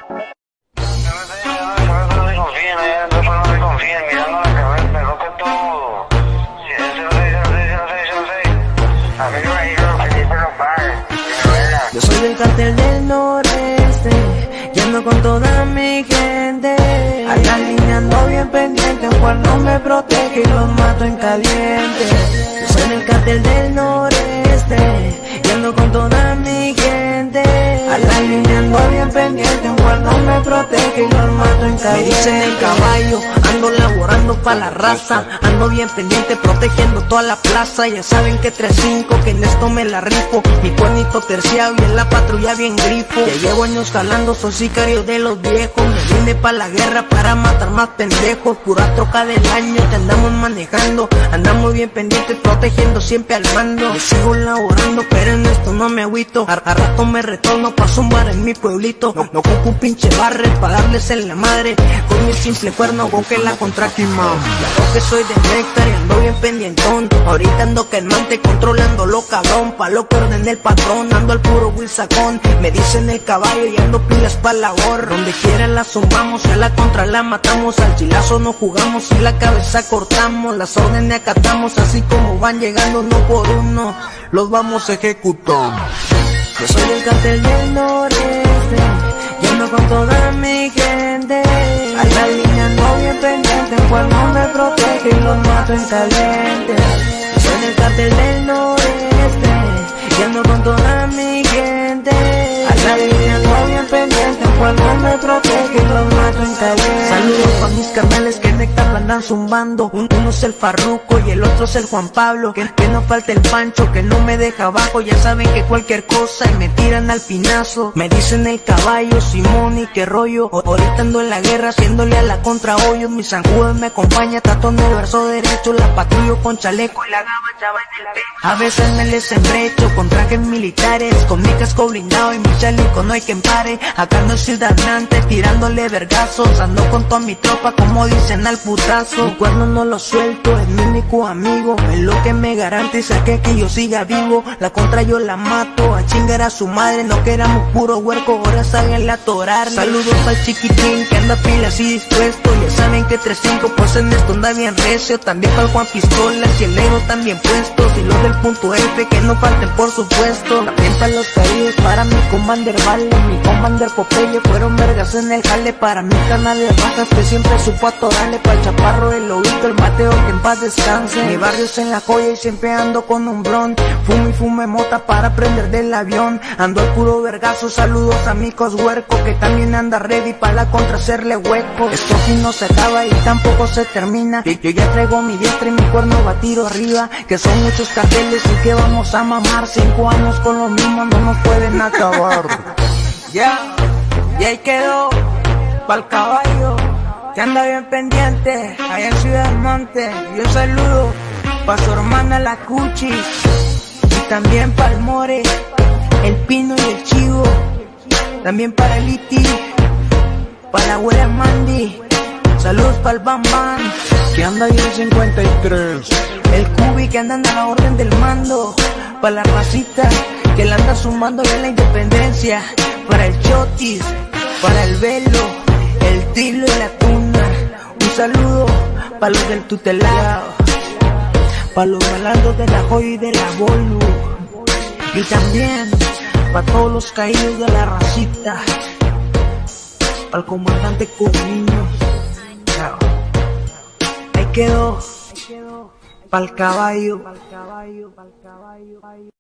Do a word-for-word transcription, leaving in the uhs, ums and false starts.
Yo soy del cartel del noreste, y ando con toda mi gente. Acá alineando bien pendiente, un cual no me protege y los mato en caliente. Yo soy del cartel del noreste, y ando con toda mi gente. Acá alineando bien pendiente, un cual no me protege y los mato en caliente. Me dicen el caballo, ando laborando pa' la raza. Ando bien pendiente, protegiendo toda la plaza. Ya saben que tres cinco, que en esto me la rifo. Mi cuernito terciado y en la patrulla bien grifo. Ya llevo años jalando, soy sicario de los viejos. Me vine pa' la guerra para matar más pendejos. Pura troca del año te andamos manejando. Andamos bien pendientes, protegiendo siempre al mando. Me sigo laborando, pero en esto no me agüito. A, a rato me retorno pa' zumbar en mi pueblito. No, no ocupo un pinche barre pa' darles en la madre. Con mi simple cuerno hago que la contra quimao. Claro que soy de néctar y ando bien pendientón. Ahorita ando calmante, controlando lo cabrón. Pa' lo que ordene el patrón, ando al puro whisacón. Me dicen el caballo y ando pilas pa' la gorra. Donde quiera la zumbamos, a la contra la matamos. Al chilazo no jugamos y la cabeza cortamos. Las órdenes acatamos, así como van llegando uno por uno, los vamos ejecutando. Yo soy del cartel del noreste, y ando con toda mi gente. A la línea ando bien pendiente, en cual no me protege y los mato en caliente. Yo soy del cartel del noreste, y ando con toda mi gente. A la línea ando bien pendiente, en cual no me protege y los mato en caliente. Saludos pa' mis carnales que néctar la andan zumbando. Uno es el Farruco y el otro es el Juan Pablo. Que, que no falte el Pancho, que no me deja abajo. Ya saben que cualquier cosa y me tiran al pinazo. Me dicen el caballo, Simón y qué rollo. O, ahorita ando en la guerra haciéndole a la contra hoyos. Mi San Judas me acompaña, tatón del verso derecho. La patrullo con chaleco y la gama chava en el pecho. A veces me les embrecho con trajes militares, con mi casco blindado y mi chaleco no hay quien pare. Acá no es ciudad grande, tirándole vergazos. Ando con toda mi tropa como dicen al putazo. Mi cuerno no lo suelto, es mi único amigo. Es lo que me garantiza que, que yo siga vivo. La contra yo la mato, a chingar a su madre. No queramos puro huerco, ahora salgan a atorar. Saludos pa'l chiquitín que anda pilas y dispuesto. Ya saben que tres cinco pues en esto anda bien recio. También pa'l Juan Pistolas y el Negro también puestos. Y los del punto F que no falten por supuesto. También pa' los caídos, para mi Commander Vale, mi Commander Popeye. Fueron vergas en el jale, para mi canal de bajas que siempre supo atorarle. Pa'l chaparro el Lobito, el Mateo que en paz descanse. Mi barrio es en la joya y siempre ando con un blond. Fumo y fume mota para prender del avión. Ando al puro vergazo, saludos amigos huerco que también anda ready para la contra hacerle hueco. Esto aquí no se acaba y tampoco se termina. Yo ya traigo mi diestra y mi cuerno batido arriba. Que son muchos carteles y que vamos a mamar. Cinco años con lo mismo no nos pueden acabar. Ya, y ahí quedó pa'l caballo que anda bien pendiente allá en Ciudad Monte. Yo saludo pa' su hermana la Cuchi y también pa'l More, el Pino y el Chivo. También para el Iti, para la güera Mandy. Saludos pa'l Bam Bam que anda ahí en cincuenta y tres. El Cubi que anda a la orden del mando. Para la racita que la anda sumando ya la independencia. Para el Chotis, para el Velo, el Tilo y la Tuna. Un saludo para los del tutelado, para los malandros de la joya y de la bolu. Y también para todos los caídos de la racita. Para el comandante Comiño. Ahí quedó. Pa'l caballo.